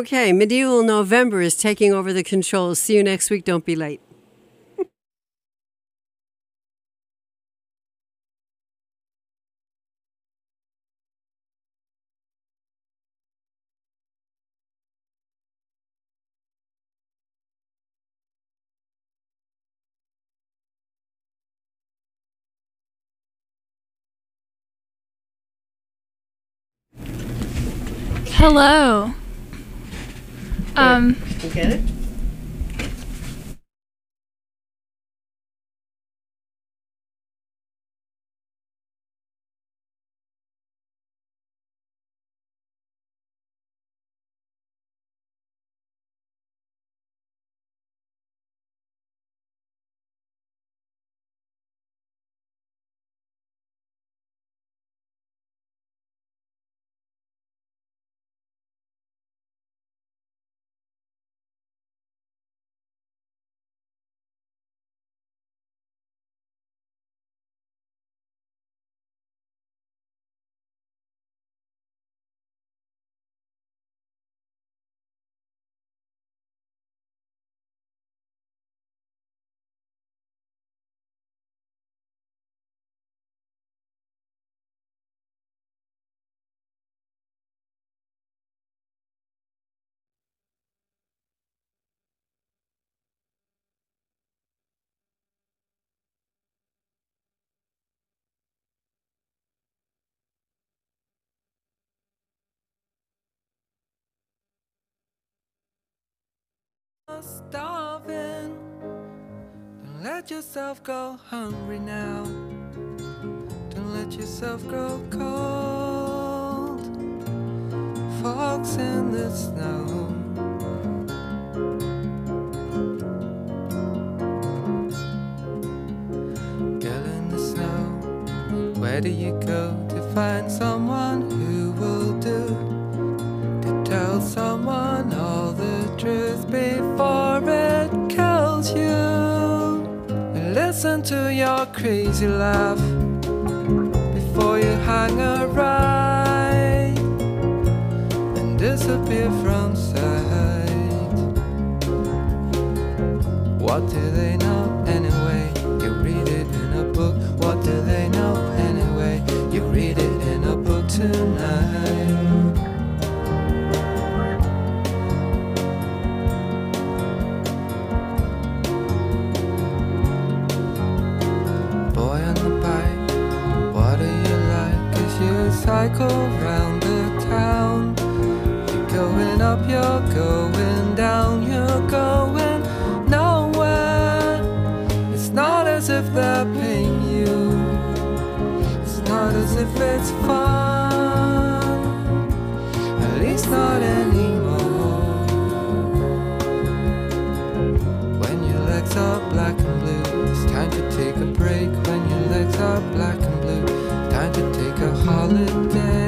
Okay, Medieval November is taking over the controls. See you next week. Don't be late. Hello. You get it? Starving. Don't let yourself go hungry now. Don't let yourself grow cold. Fogs in the snow. Girl in the snow. Where do you go to find someone who will do? To tell someone all the truth before it kills you. Listen to your crazy laugh before you hang a right and disappear from sight. What do they know anyway? You read it in a book. What do they know anyway? You read it in a book tonight. Cycle round the town. You're going up, you're going down, you're going nowhere. It's not as if they're paying you. It's not as if it's fun. At least not anymore. When your legs are black and blue, it's time to take a break. When your legs are black and blue, time to take a holiday.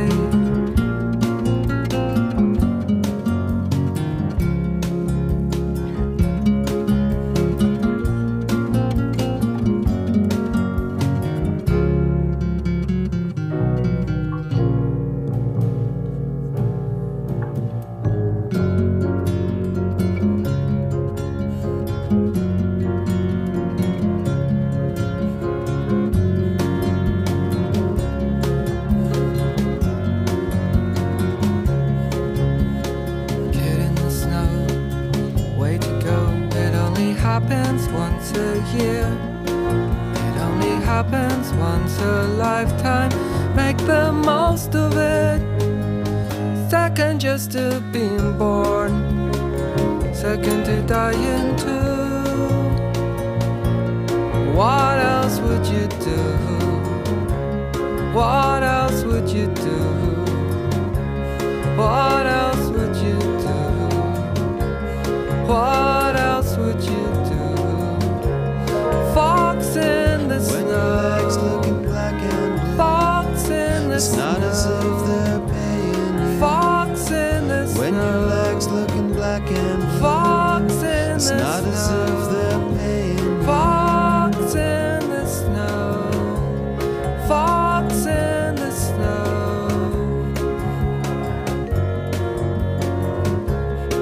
Happens once a year. It only happens once a lifetime. Make the most of it. Second just to being born, second to dying too. What else would you do? What else would you do? What else would you do? What else would you do? Fox in the snow. When your legs looking black and blue. Fox in the snow. It's not as if they're paying you. Fox in the snow. When your legs looking black and blue. Fox in the snow. It's not as if they're paying you. Fox in the snow. Fox in the snow.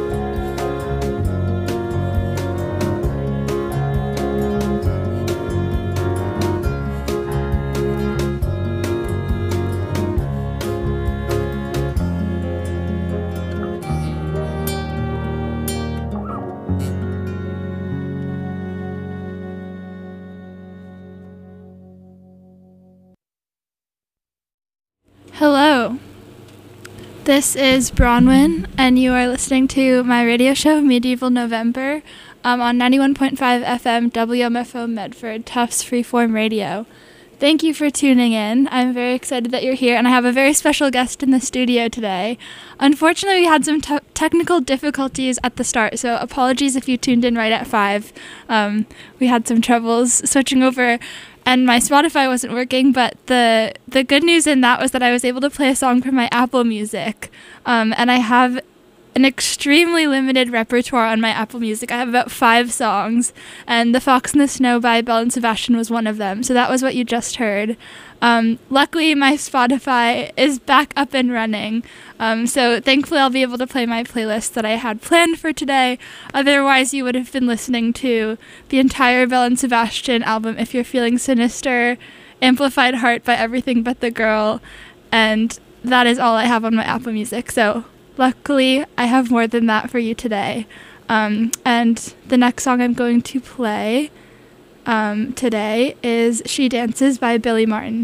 This is Bronwyn, and you are listening to my radio show, Medieval November, on 91.5 FM WMFO Medford, Tufts Freeform Radio. Thank you for tuning in. I'm very excited that you're here, and I have a very special guest in the studio today. Unfortunately, we had some technical difficulties at the start, so apologies if you tuned in right at 5. We had some troubles switching over, and my Spotify wasn't working, but the good news in that was that I was able to play a song from my Apple Music, and I have an extremely limited repertoire on my Apple Music. I have about 5 songs, and The Fox in the Snow by Belle and Sebastian was one of them, so that was what you just heard. Luckily, my Spotify is back up and running, so thankfully I'll be able to play my playlist that I had planned for today. Otherwise, you would have been listening to the entire Belle and Sebastian album, If You're Feeling Sinister, Amplified Heart by Everything But the Girl, and that is all I have on my Apple Music, so luckily, I have more than that for you today. And the next song I'm going to play today is She Dances by Billy Martin.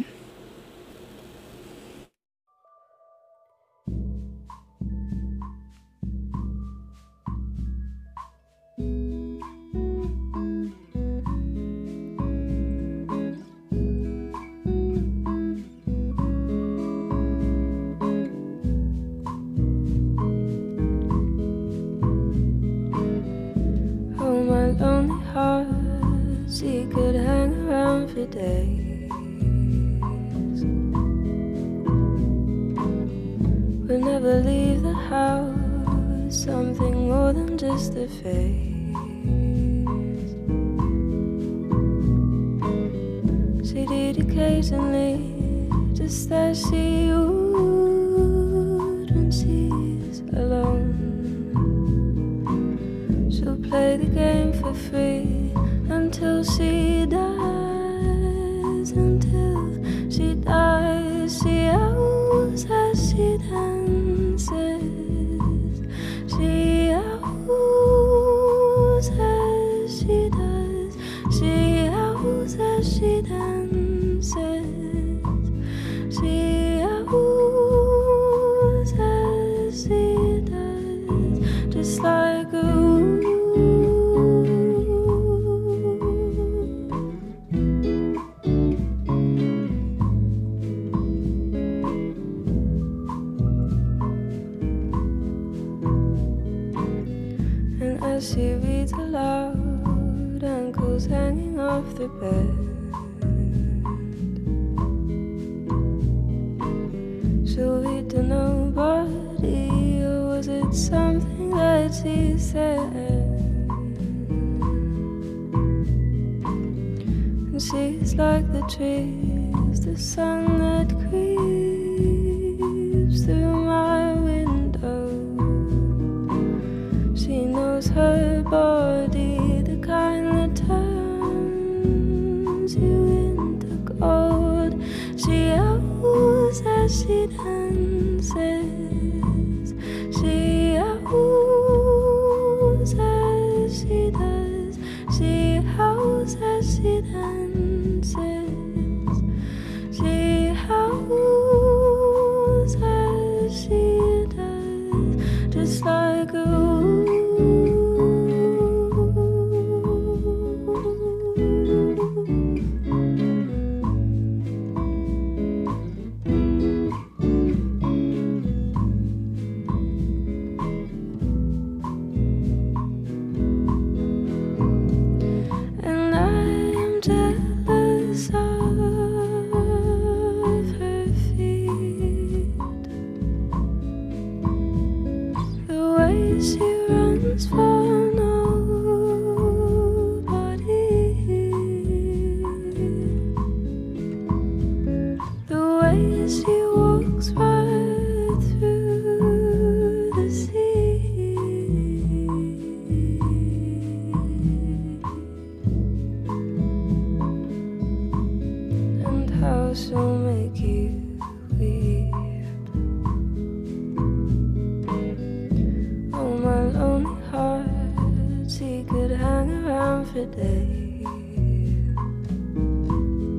Lonely hearts, he could hang around for days. We'll never leave the house, something more than just a phase. She did occasionally, just as she would when she's alone. She'll play the game for free until she dies, until she dies. She owls as she dances. She owls as she does. She owls as she dances. She owls as she does, just like a she reads aloud, ankles hanging off the bed. She'll read to nobody, or was it something that she said? And she's like the trees, the sun that creeps through my window. She knows her body, the kind that turns you into gold. She owls as she dances. She owls as she does. She howls as she dances. She howls as she does, just like a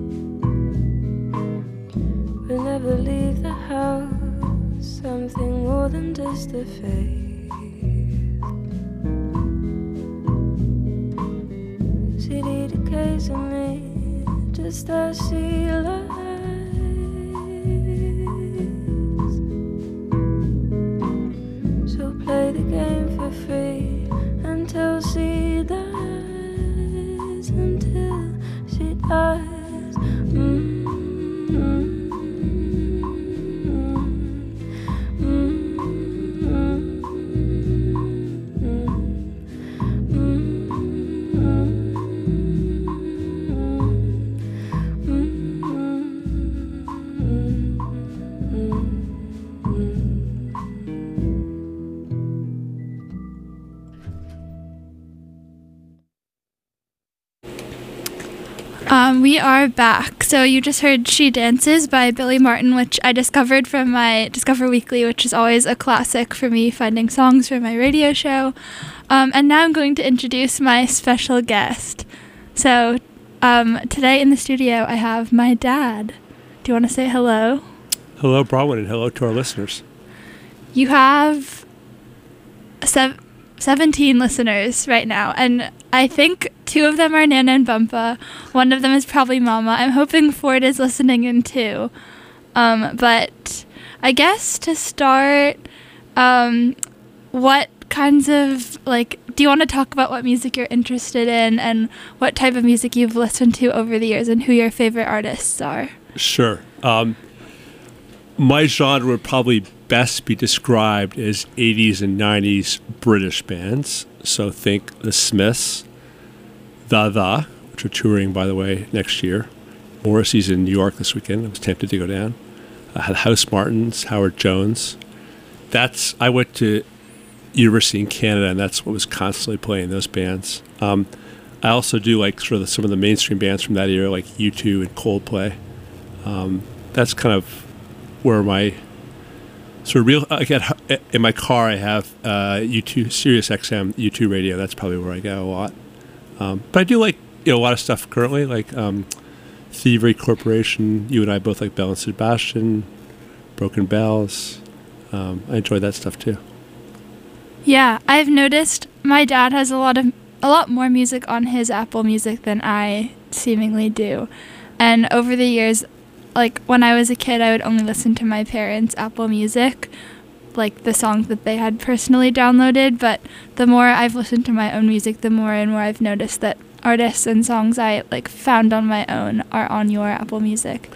we'll never leave the house, something just a phase. She'd eat occasionally, just as she likes. She'll play the game for free until she dies, until she dies. We are back. So you just heard She Dances by Billy Martin, which I discovered from my Discover Weekly, which is always a classic for me finding songs for my radio show. And now I'm going to introduce my special guest. So today in the studio I have my dad. Do you want to say hello? Hello, Bronwyn, and hello to our listeners. You have 17 listeners right now, and I think 2 of them are Nana and Bumpa. 1 of them is probably Mama. I'm hoping Ford is listening in too. But I guess to start, what kinds of, do you want to talk about what music you're interested in and what type of music you've listened to over the years and who your favorite artists are? Sure. My genre would probably best be described as 80s and 90s British bands. So think The Smiths, The, which are touring, by the way, next year. Morrissey's in New York this weekend. I was tempted to go down. I had House Martins, Howard Jones. I went to university in Canada, and that's what was constantly playing, those bands. I also do some of the mainstream bands from that era, like U2 and Coldplay. That's kind of where my in my car I have U2, Sirius XM, U2 radio. That's probably where I go a lot. But I do like a lot of stuff currently, like Thievery Corporation. You and I both like Belle and Sebastian, Broken Bells. I enjoy that stuff too. Yeah, I've noticed my dad has a lot more music on his Apple Music than I seemingly do. And over the years, when I was a kid, I would only listen to my parents' Apple Music, the songs that they had personally downloaded. But the more I've listened to my own music, the more and more I've noticed that artists and songs I found on my own are on your Apple Music.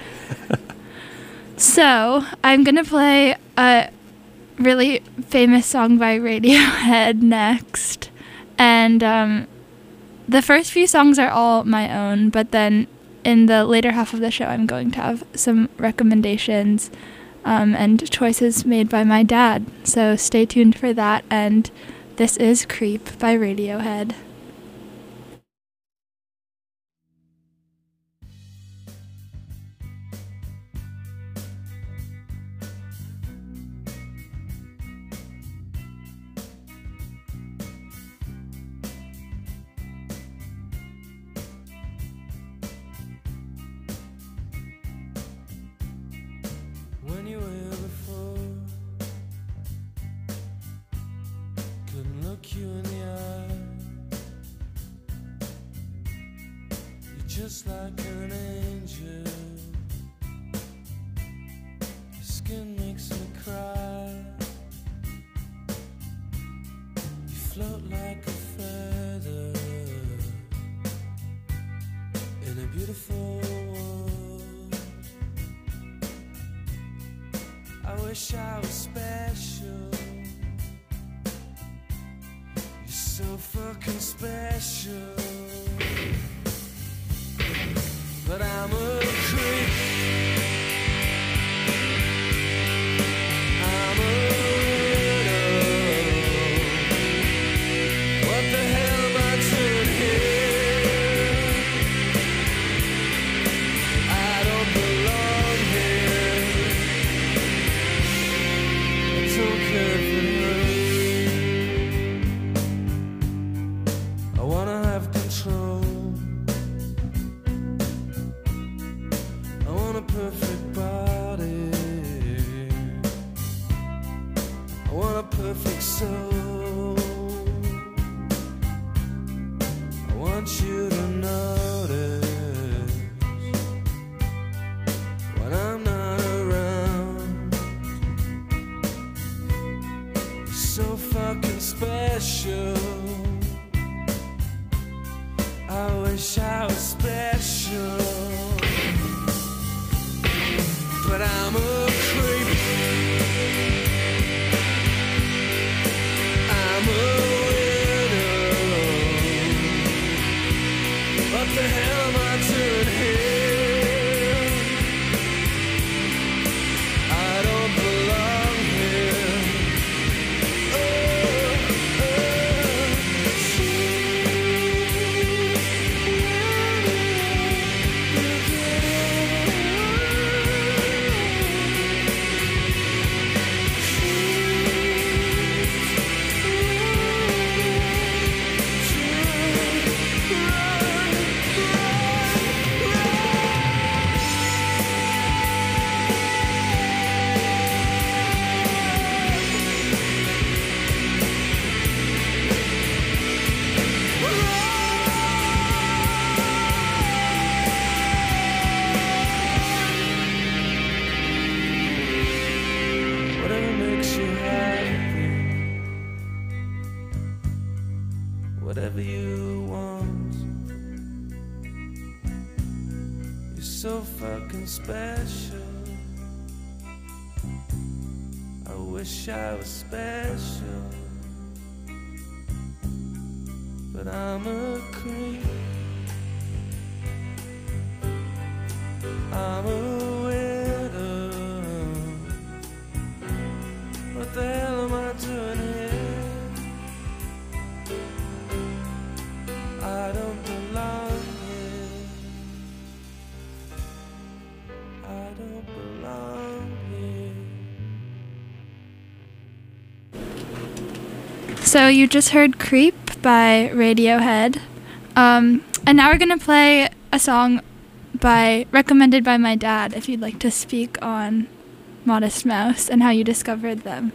So I'm gonna play a really famous song by Radiohead next, and the first few songs are all my own, but then in the later half of the show I'm going to have some recommendations and choices made by my dad, so stay tuned for that. And this is Creep by Radiohead. When you were here before, couldn't look you in the eye. You're just like an angel. Your skin makes me cry. You float like a feather in a beautiful world. I wish I was special. You're so fucking special. But I'm a creep. I'm a widow. What the hell am I doing here? I don't belong here. I don't care if it hurts. I wanna have control. I want a perfect body. I want a want you to notice when I'm not around. You're so fucking special. I wish I was special, but I'm a creep. I'm a widow. What the hell am I doing here? I don't belong here. Whatever makes you happy, whatever you want. You're so fucking special. I wish I was special, but I'm a creep. I'm a widow. What the hell am I doing here? I don't belong here. I don't belong here. So you just heard Creep by Radiohead. And now we're going to play a song recommended by my dad, if you'd like to speak on Modest Mouse and how you discovered them.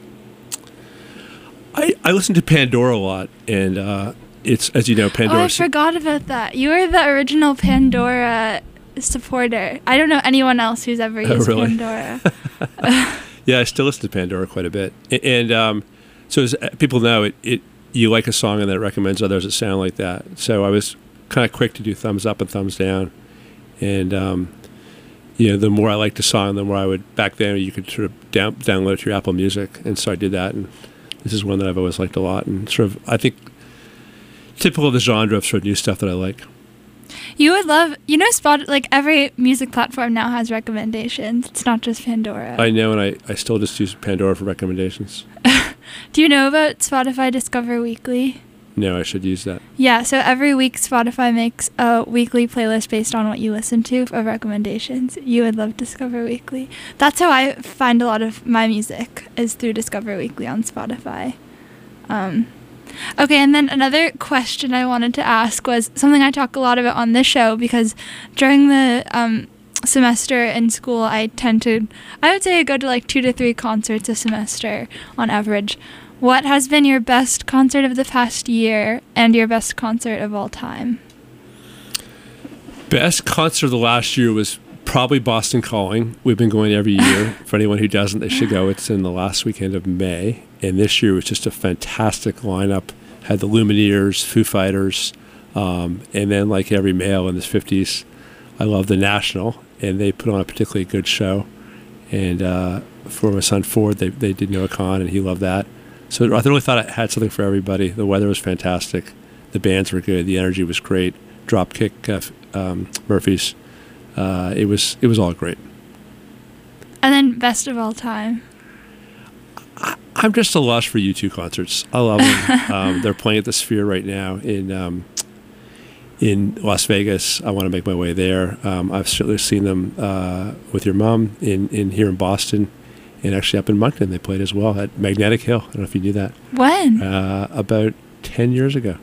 I listen to Pandora a lot, and it's, as you know, Pandora. Oh, I forgot about that. You were the original Pandora supporter. I don't know anyone else who's ever used really? Pandora. Yeah, I still listen to Pandora quite a bit. And so as people know, you like a song and then it recommends others that sound like that. So I was kind of quick to do thumbs up and thumbs down. And, the more I liked a song, the more I would, back then you could sort of download it to your Apple Music. And so I did that. And this is one that I've always liked a lot. And sort of, I think, typical of the genre of sort of new stuff that I like. You would love, like every music platform now has recommendations. It's not just Pandora. I know, and I still just use Pandora for recommendations. Do you know about Spotify Discover Weekly? No, I should use that. Yeah, so every week Spotify makes a weekly playlist based on what you listen to of recommendations. You would love Discover Weekly. That's how I find a lot of my music, is through Discover Weekly on Spotify. Okay, and then another question I wanted to ask was something I talk a lot about on this show, because during the semester in school, I would say I go to like 2 to 3 concerts a semester on average. What has been your best concert of the past year and your best concert of all time? Best concert of the last year was probably Boston Calling. We've been going every year. For anyone who doesn't, they should go. It's in the last weekend of May. And this year was just a fantastic lineup. Had the Lumineers, Foo Fighters, and then like every male in his 50s, I love the National, and they put on a particularly good show. And for my son Ford, they did Noah Khan, and he loved that. So I really thought it had something for everybody. The weather was fantastic. The bands were good. The energy was great. Dropkick Murphys. It was all great. And then best of all time? I'm just a lush for U2 concerts. I love them. They're playing at the Sphere right now in Las Vegas. I want to make my way there. I've certainly seen them with your mom in here in Boston, and actually up in Moncton they played as well at Magnetic Hill. I don't know if you knew that. When? About 10 years ago.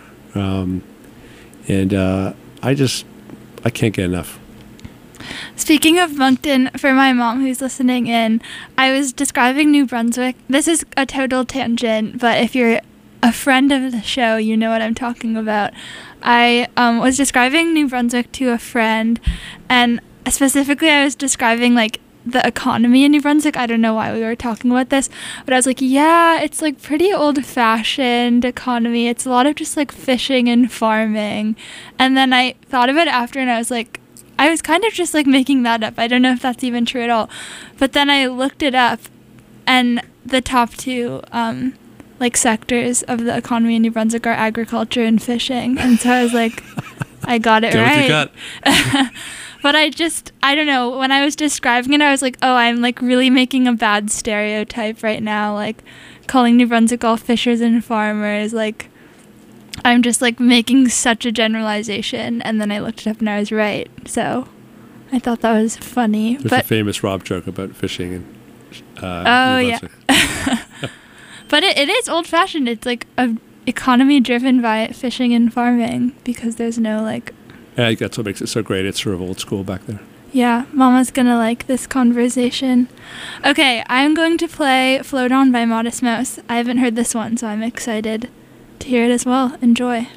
I can't get enough. Speaking of Moncton, for my mom who's listening in, I was describing New Brunswick. This is a total tangent, but if you're a friend of the show, you know what I'm talking about. I was describing New Brunswick to a friend, and specifically I was describing like the economy in New Brunswick. I don't know why we were talking about this, but I was like, yeah, it's like pretty old-fashioned economy. It's a lot of just like fishing and farming. And then I thought of it after, and I was like, I was kind of just like making that up. I don't know if that's even true at all. But then I looked it up, and the top two like sectors of the economy in New Brunswick are agriculture and fishing. And so I was like, I got it right. What you got. But I don't know, when I was describing it, I was like, oh, I'm like really making a bad stereotype right now, like calling New Brunswick all fishers and farmers. Like, I'm just like making such a generalization. And then I looked it up and I was right. So I thought that was funny. There's a famous Rob joke about fishing in oh, New yeah. Brunswick. But it is old-fashioned. It's like a economy driven by fishing and farming, because there's no like... I think that's what makes it so great. It's sort of old school back there. Yeah, Mama's gonna like this conversation. Okay, I'm going to play Float On by Modest Mouse. I haven't heard this one, so I'm excited to hear it as well. Enjoy.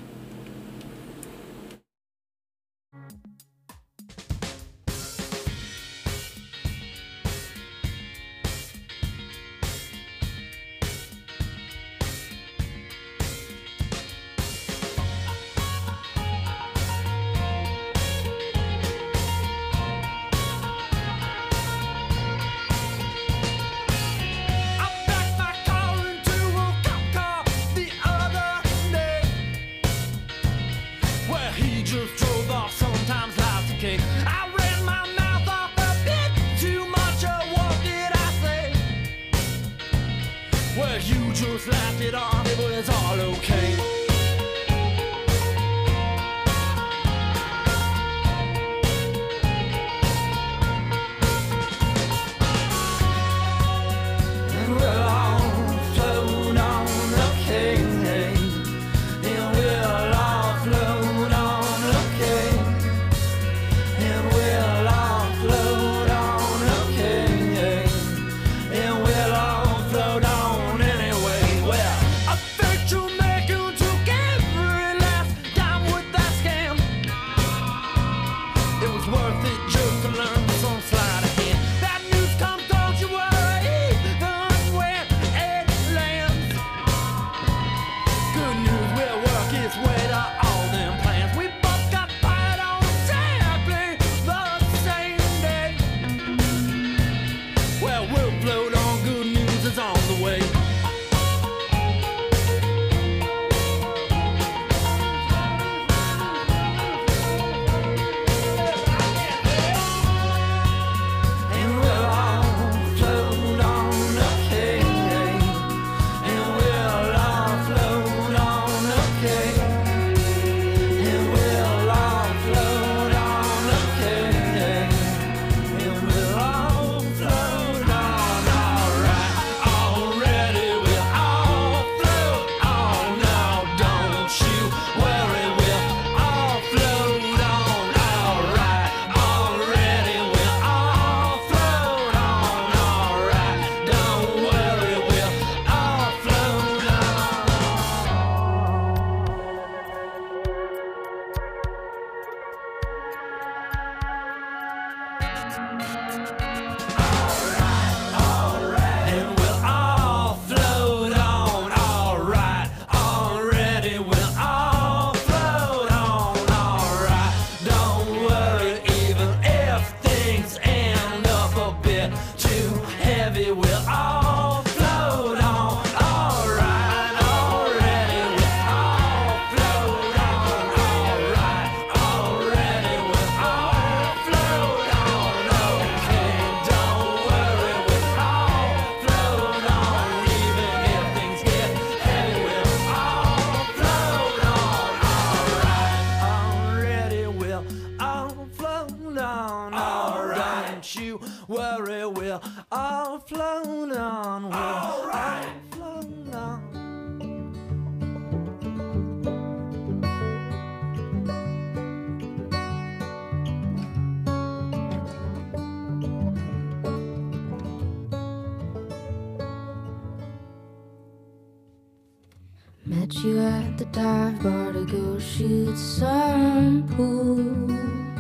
met you at the dive bar to go shoot some pool.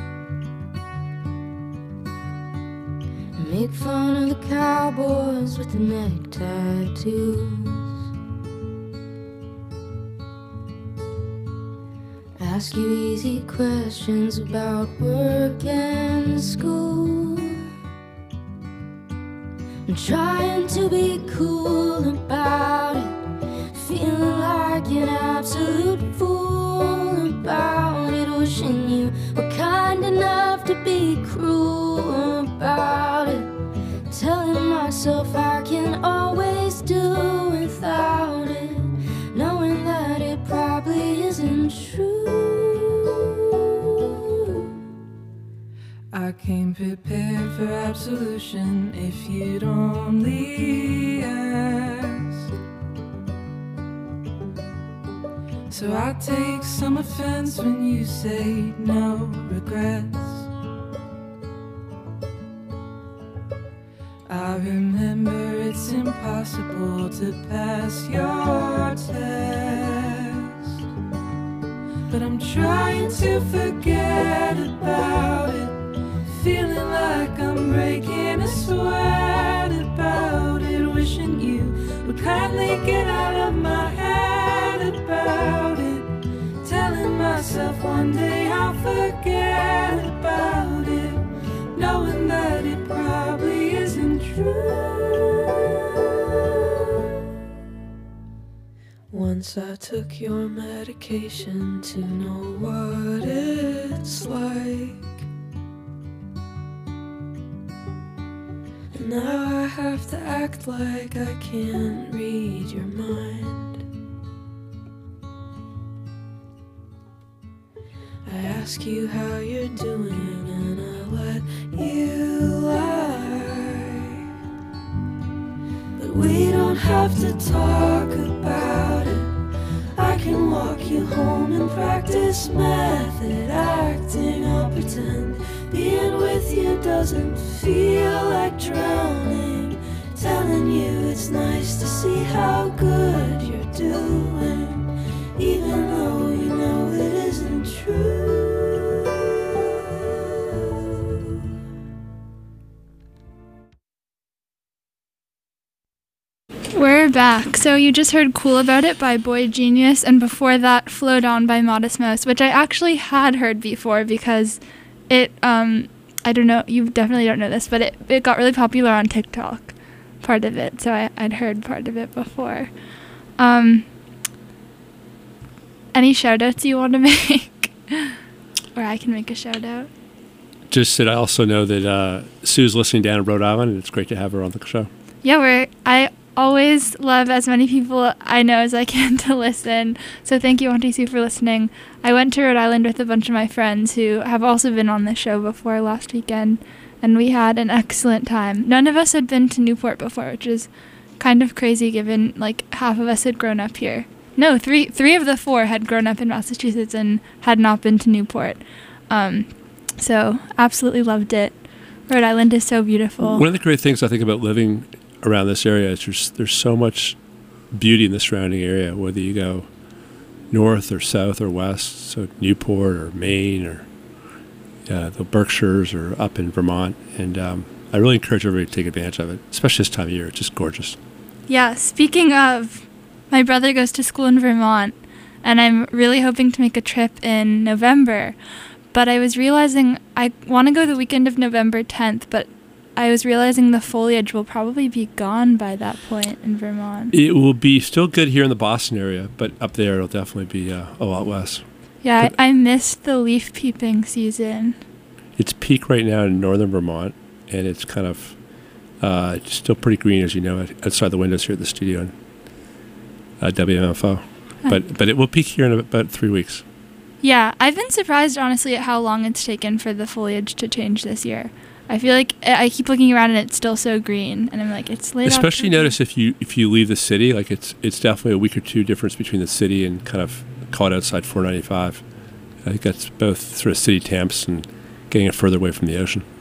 Make fun of the cowboys with the neck tattoos. Ask you easy questions about work and school. I'm trying to be cool about it, feeling like an absolute fool about it, wishing you were kind enough to be cruel about it, telling myself I can always do without it, knowing that it probably isn't true. I came prepared for absolution if you'd only ask. So I take some offense when you say no regrets. I remember it's impossible to pass your test, but I'm trying to forget about it, feeling like I'm breaking a sweat about it, wishing you would kindly get out of my head about it, telling myself one day I'll forget about it, knowing that it probably isn't true. Once I took your medication to know what it's like, and now I have to act like I can't read your mind. I ask you how you're doing and I let you lie, but we don't have to talk about it. I can walk you home and practice method acting. I'll pretend being with you doesn't feel like drowning, telling you it's nice to see how good you're doing, even though you know it isn't true. We're back. So you just heard Cool About It by Boy Genius, and before that, Float On by Modest Mouse, which I actually had heard before because it, I don't know, you definitely don't know this, but it got really popular on TikTok, part of it, so I'd heard part of it before. Any shout-outs you want to make? Or I can make a shout-out. Just that I also know that Sue's listening down in Rhode Island, and it's great to have her on the show. Yeah, I always love as many people I know as I can to listen. So thank you, Auntie Sue, for listening. I went to Rhode Island with a bunch of my friends who have also been on the show before last weekend, and we had an excellent time. None of us had been to Newport before, which is kind of crazy given like half of us had grown up here. No, three of the four had grown up in Massachusetts and had not been to Newport. So absolutely loved it. Rhode Island is so beautiful. One of the great things I think about living around this area is there's so much beauty in the surrounding area, whether you go north or south or west, so Newport or Maine or the Berkshires or up in Vermont. And I really encourage everybody to take advantage of it, especially this time of year. It's just gorgeous. Yeah, speaking of, my brother goes to school in Vermont, and I'm really hoping to make a trip in November. But I was realizing I want to go the weekend of November 10th, but I was realizing the foliage will probably be gone by that point in Vermont. It will be still good here in the Boston area, but up there it'll definitely be a lot less. Yeah, I missed the leaf peeping season. It's peak right now in northern Vermont, and it's kind of still pretty green, as you know, outside the windows here at the studio in WMFO. But it will peak here in about 3 weeks. Yeah, I've been surprised, honestly, at how long it's taken for the foliage to change this year. I feel like I keep looking around and it's still so green, and I'm like, it's late. Especially notice if you leave the city, like it's definitely a week or two difference between the city and kind of caught outside 495. I think that's both sort of city temps and getting it further away from the ocean.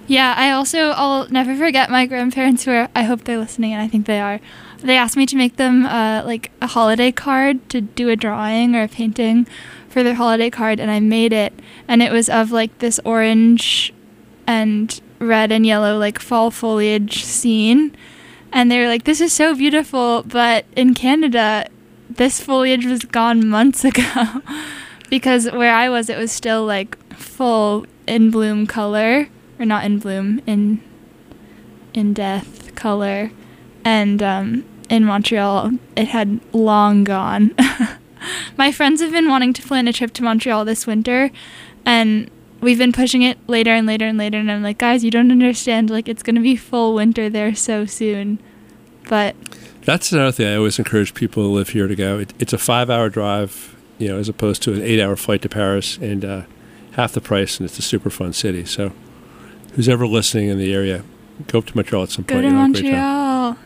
Yeah, I'll never forget my grandparents I hope they're listening, and I think they are. They asked me to make them like a holiday card, to do a drawing or a painting for their holiday card, and I made it, and it was of like this orange and red and yellow like fall foliage scene, and they were like, this is so beautiful, but in Canada this foliage was gone months ago because where I was, it was still like full in bloom color, or not in bloom, in death color, and in Montreal it had long gone. My friends have been wanting to plan a trip to Montreal this winter, and we've been pushing it later and later and later, and I'm like, guys, you don't understand, like, it's going to be full winter there so soon. But that's another thing I always encourage people who live here to go. It's a 5-hour drive, as opposed to an 8-hour flight to Paris, and half the price, and it's a super fun city. So who's ever listening in the area, go up to Montreal at some point. Go to Montreal.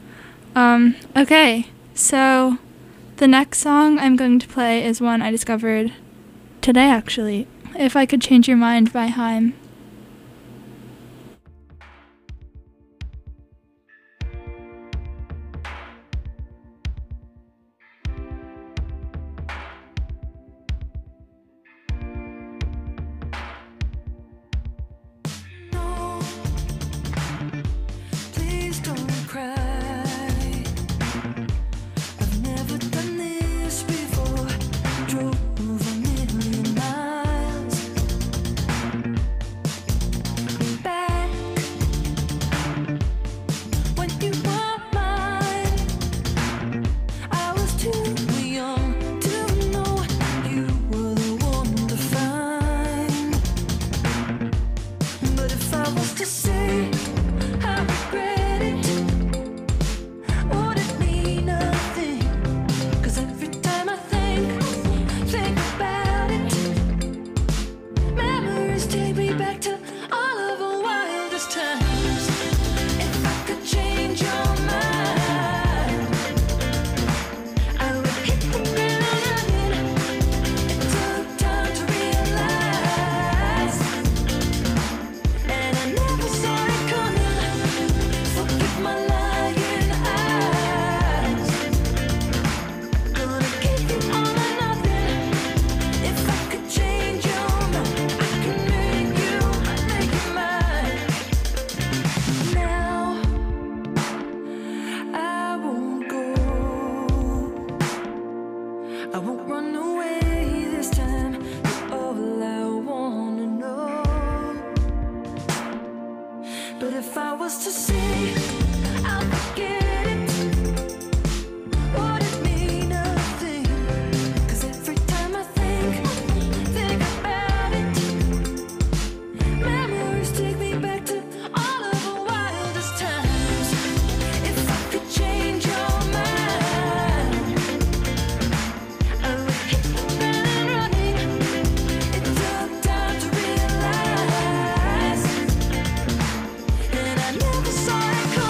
Okay, so the next song I'm going to play is one I discovered today, actually. If I Could Change Your Mind by Haim. Sorry.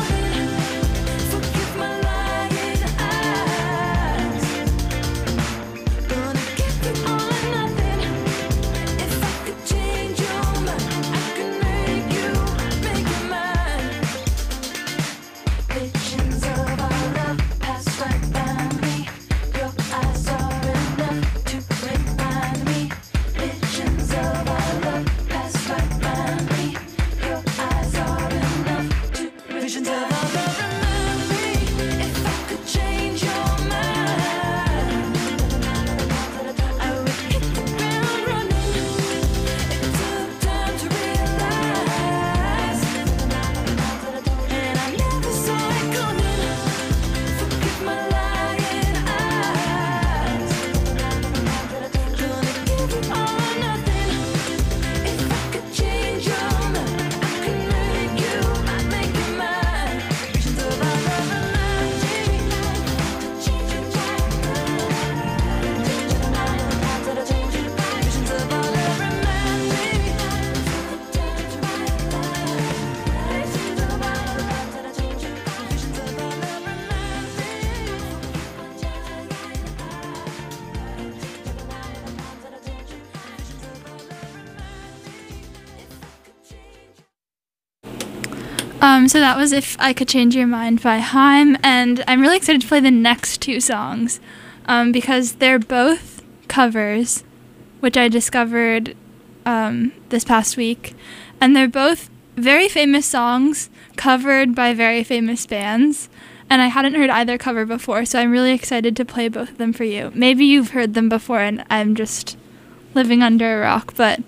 So that was If I Could Change Your Mind by Haim, and I'm really excited to play the next two songs because they're both covers, which I discovered this past week, and they're both very famous songs covered by very famous bands, and I hadn't heard either cover before, so I'm really excited to play both of them for you. Maybe you've heard them before and I'm just living under a rock, but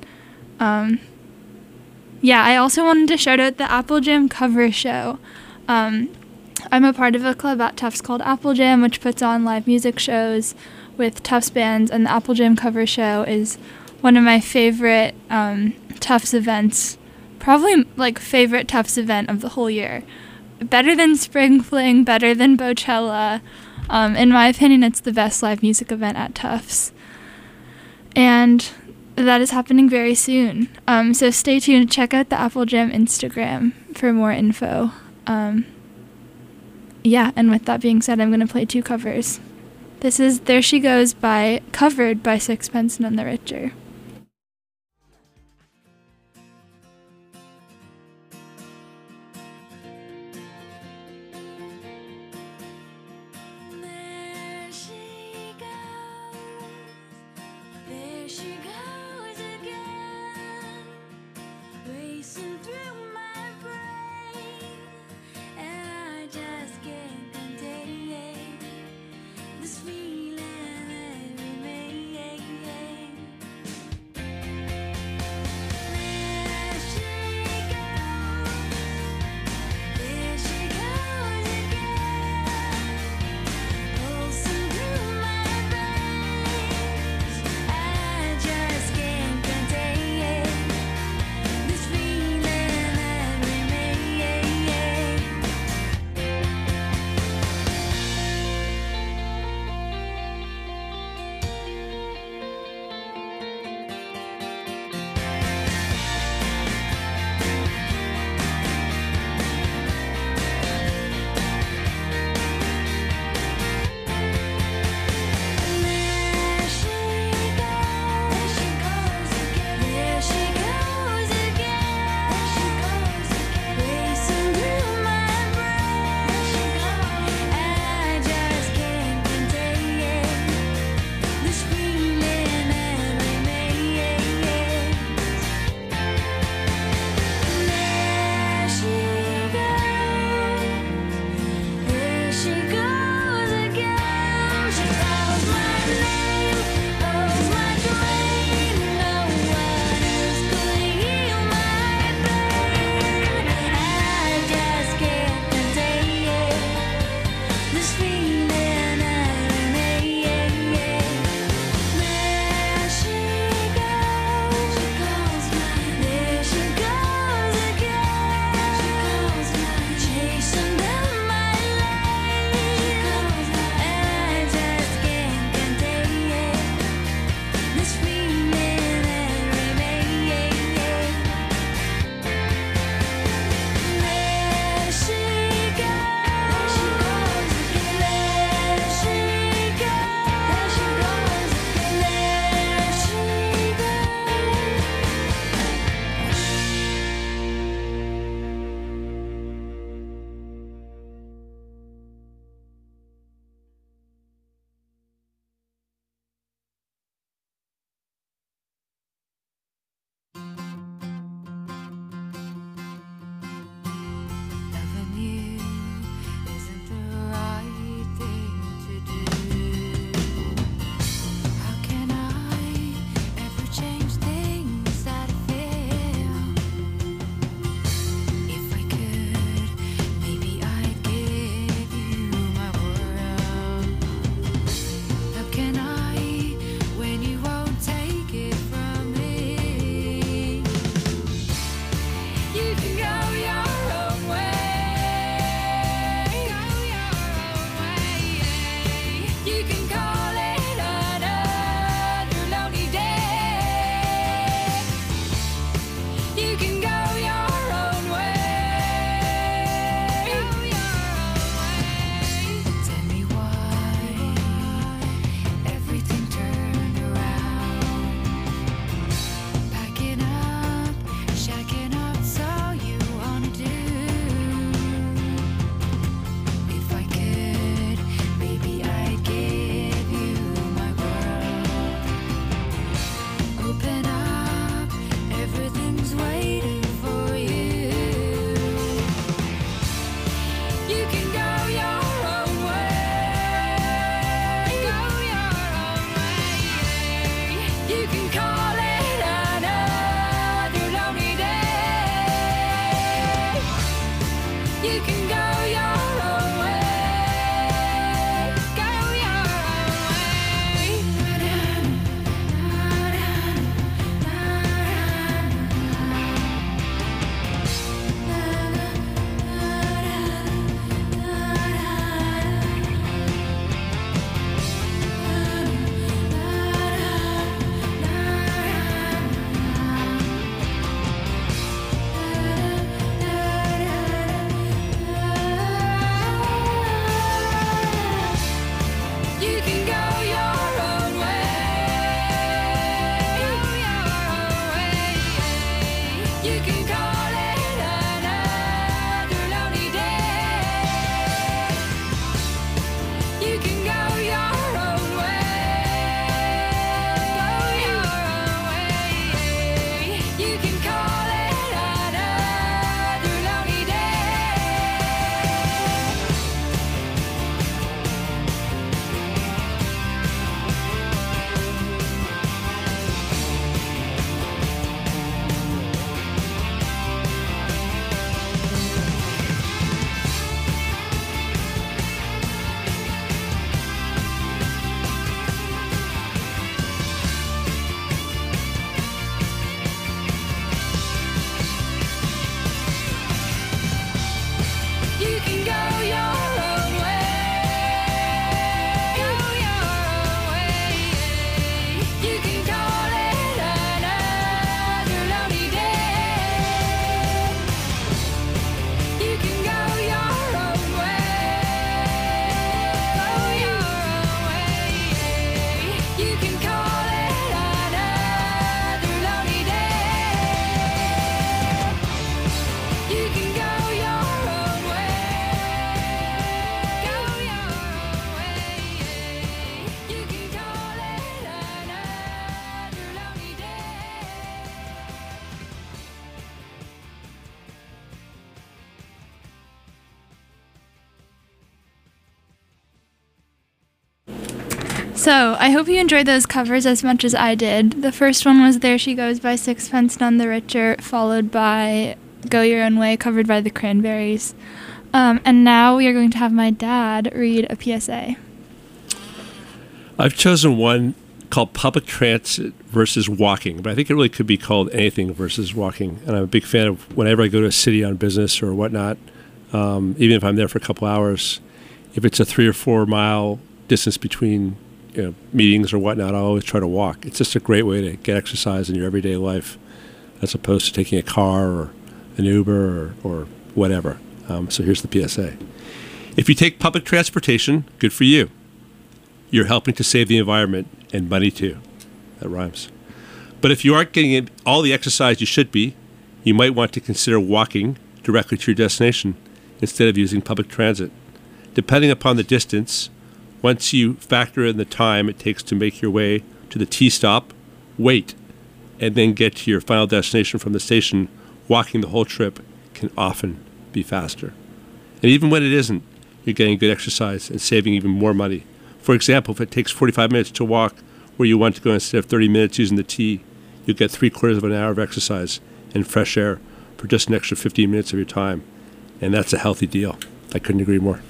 yeah, I also wanted to shout out the Apple Jam cover show. I'm a part of a club at Tufts called Apple Jam, which puts on live music shows with Tufts bands, and the Apple Jam cover show is one of my favorite Tufts events, probably like favorite Tufts event of the whole year. Better than Spring Fling, better than Bocella. In my opinion, it's the best live music event at Tufts. And that is happening very soon. So stay tuned. Check out the Apple Jam Instagram for more info. Yeah, and with that being said, I'm going to play two covers. This is There She Goes covered by Sixpence None the Richer. can call it another lonely day. You can go your own way. Go your own way. You can go your own way. Go your own way. You can call it another lonely day. You can go your own way. Go your own way. You can call it another lonely day. You can go your own way. Go your own way. You can call it another lonely day. You can go your own way. Go your own way. You can call it another lonely day. You can go your own way. Go your own way. You can call it another lonely day. So, I hope you enjoyed those covers as much as I did. The first one was There She Goes by Sixpence None the Richer, followed by Go Your Own Way, covered by the Cranberries. And now we are going to have my dad read a PSA. I've chosen one called Public Transit versus Walking, but I think it really could be called anything versus walking. And I'm a big fan of whenever I go to a city on business or whatnot, even if I'm there for a couple hours, if it's a 3 or 4 mile distance between meetings or whatnot, I always try to walk. It's just a great way to get exercise in your everyday life as opposed to taking a car or an Uber or whatever. So here's the PSA. If you take public transportation, good for you. You're helping to save the environment and money too. That rhymes. But if you aren't getting all the exercise you should be, you might want to consider walking directly to your destination instead of using public transit. Depending upon the distance, once you factor in the time it takes to make your way to the T-stop, wait, and then get to your final destination from the station, walking the whole trip can often be faster. And even when it isn't, you're getting good exercise and saving even more money. For example, if it takes 45 minutes to walk where you want to go instead of 30 minutes using the T, you'll get 3/4 of an hour of exercise and fresh air for just an extra 15 minutes of your time. And that's a healthy deal. I couldn't agree more.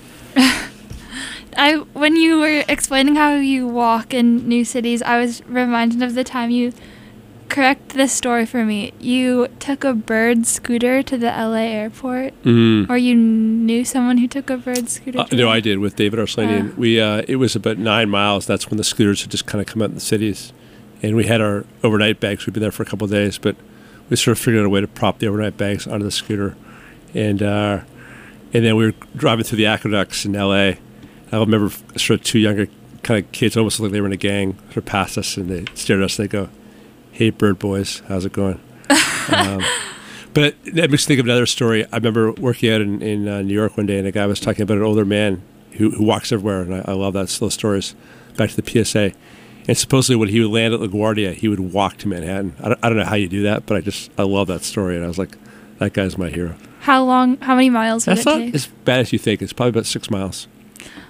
When you were explaining how you walk in new cities, I was reminded of the time you correct this story for me. You took a bird scooter to the LA airport, or you knew someone who took a bird scooter. No, I did with David Arslanian. It was about 9 miles. That's when the scooters had just kind of come out in the cities, and we had our overnight bags. We'd been there for a couple of days, but we sort of figured out a way to prop the overnight bags onto the scooter, and then we were driving through the aqueducts in LA. I remember sort of two younger kind of kids, almost like they were in a gang, sort of passed us, and they stared at us. And they go, "Hey, bird boys, how's it going?" But that makes me think of another story. I remember working out in New York one day, and a guy was talking about an older man who walks everywhere, and I love those stories. Back to the PSA. And supposedly when he would land at LaGuardia, he would walk to Manhattan. I don't know how you do that, but I love that story, and I was like, that guy's my hero. How many miles would it take? That's not as bad as you think. It's probably about 6 miles.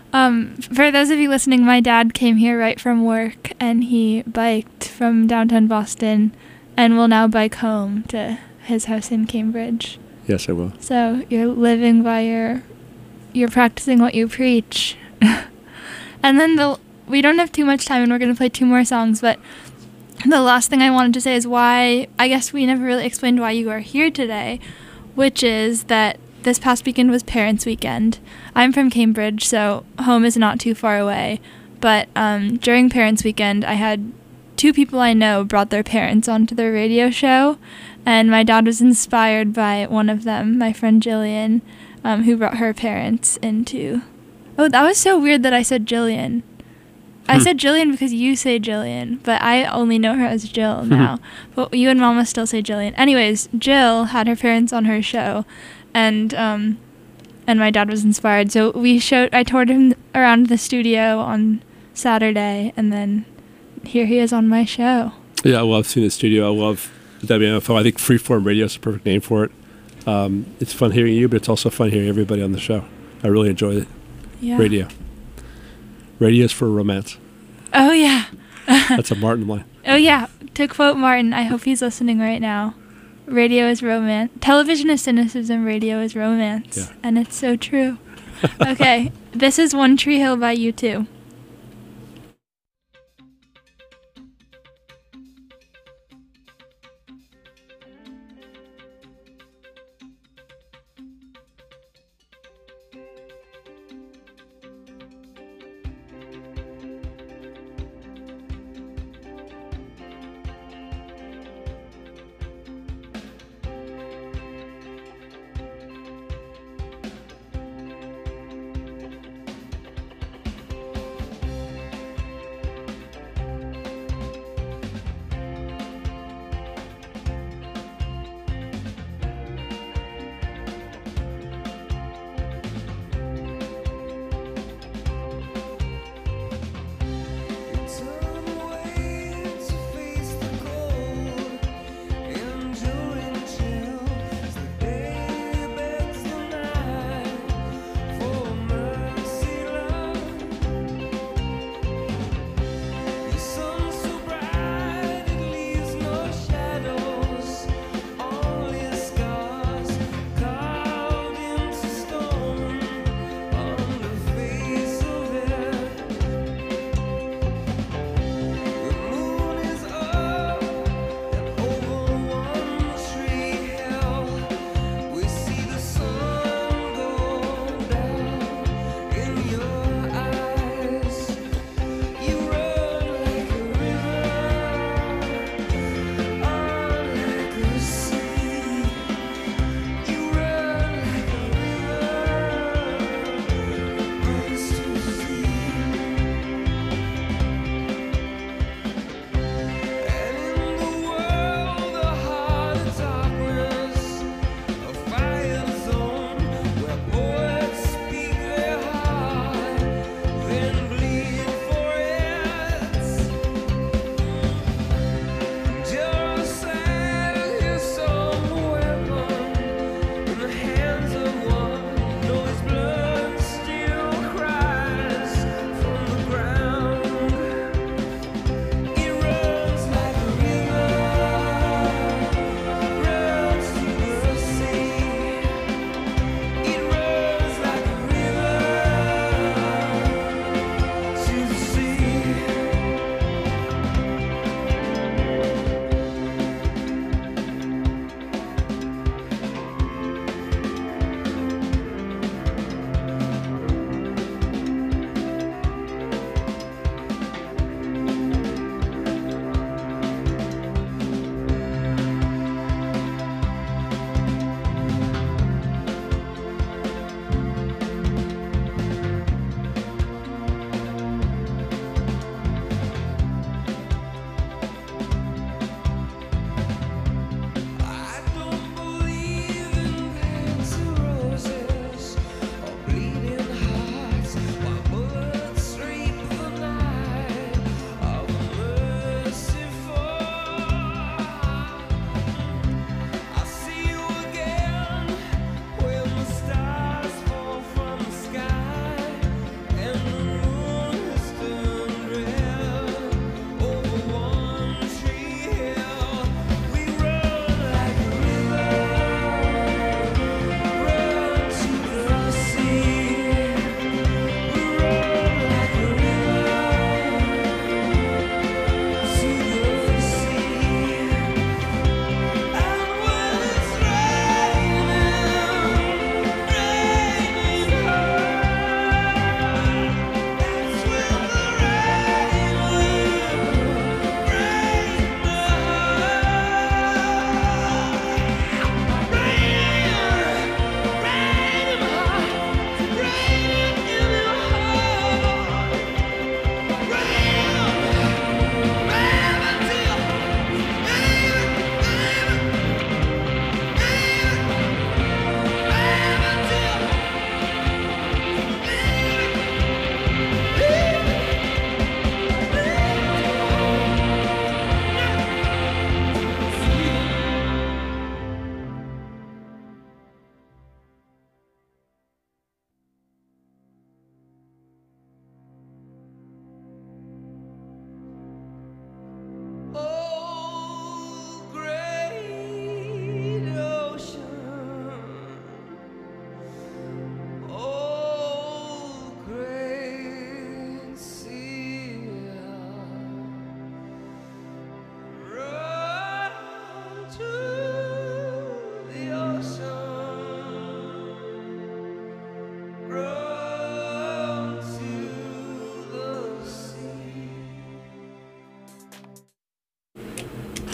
For those of you listening, my dad came here right from work, and he biked from downtown Boston and will now bike home to his house in Cambridge. Yes, I will. So you're living by you're practicing what you preach. And then we don't have too much time, and we're going to play 2 more songs, but the last thing I wanted to say is why, I guess we never really explained why you are here today, which is that this past weekend was Parents' Weekend. I'm from Cambridge, so home is not too far away, but during Parents' Weekend, I had 2 people I know brought their parents onto their radio show, and my dad was inspired by one of them, my friend Jillian, who brought her parents into... Oh, that was so weird that I said Jillian. I said Jillian because you say Jillian, but I only know her as Jill now. But you and Mama still say Jillian. Anyways, Jill had her parents on her show, and my dad was inspired. So I toured him around the studio on Saturday, and then here he is on my show. Yeah, I love seeing the studio. I love WMFO. I think Freeform Radio is the perfect name for it. It's fun hearing you, but it's also fun hearing everybody on the show. I really enjoy it. Yeah. Radio. Radio is for romance. Oh, yeah. That's a Martin line. Oh, yeah. To quote Martin, I hope he's listening right now. Radio is romance. Television is cynicism. Radio is romance. Yeah. And it's so true. Okay. This is One Tree Hill by U2.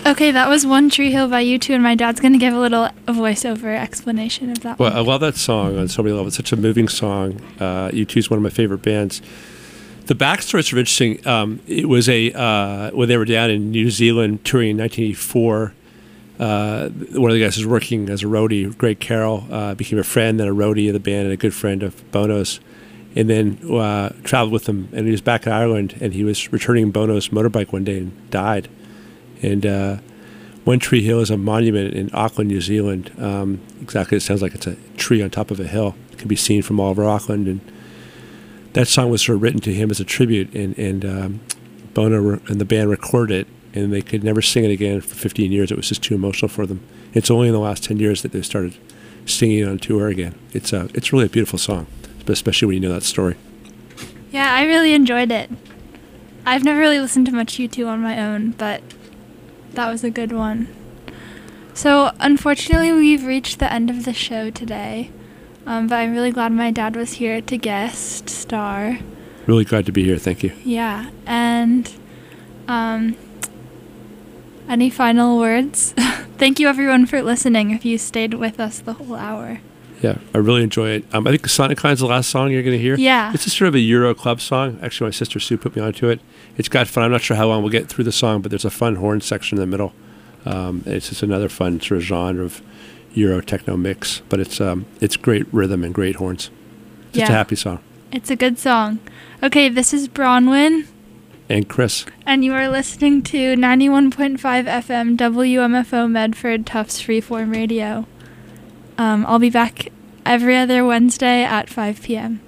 Okay, that was One Tree Hill by U2, and my dad's going to give a little voiceover explanation of that Well, one. I love that song on so many levels. It's such a moving song. U2 is one of my favorite bands. The backstory is interesting. It was when they were down in New Zealand touring in 1984. One of the guys was working as a roadie, Greg Carroll, became a friend, then a roadie of the band, and a good friend of Bono's. And then traveled with them. And he was back in Ireland, and he was returning Bono's motorbike one day and died. And One Tree Hill is a monument in Auckland, New Zealand. Exactly, it sounds like it's a tree on top of a hill. It can be seen from all over Auckland. And that song was sort of written to him as a tribute. And Bono and the band recorded it, and they could never sing it again for 15 years. It was just too emotional for them. It's only in the last 10 years that they started singing it on tour again. It's really a beautiful song, especially when you know that story. Yeah, I really enjoyed it. I've never really listened to much U2 on my own, but that was a good one. So, unfortunately, we've reached the end of the show today, but I'm really glad my dad was here to guest star. Really glad to be here. Thank you. Yeah, and any final words? Thank you, everyone, for listening, if you stayed with us the whole hour. Yeah, I really enjoy it. I think Sonic Kind's the last song you're going to hear. Yeah. It's just sort of a Euro club song. Actually, my sister Sue put me onto it. It's got fun. I'm not sure how long we'll get through the song, but there's a fun horn section in the middle. It's just another fun sort of genre of Euro techno mix, but it's great rhythm and great horns. Just a happy song. It's a good song. Okay, this is Bronwyn. And Chris. And you are listening to 91.5 FM WMFO Medford Tufts Freeform Radio. I'll be back every other Wednesday at 5 p.m.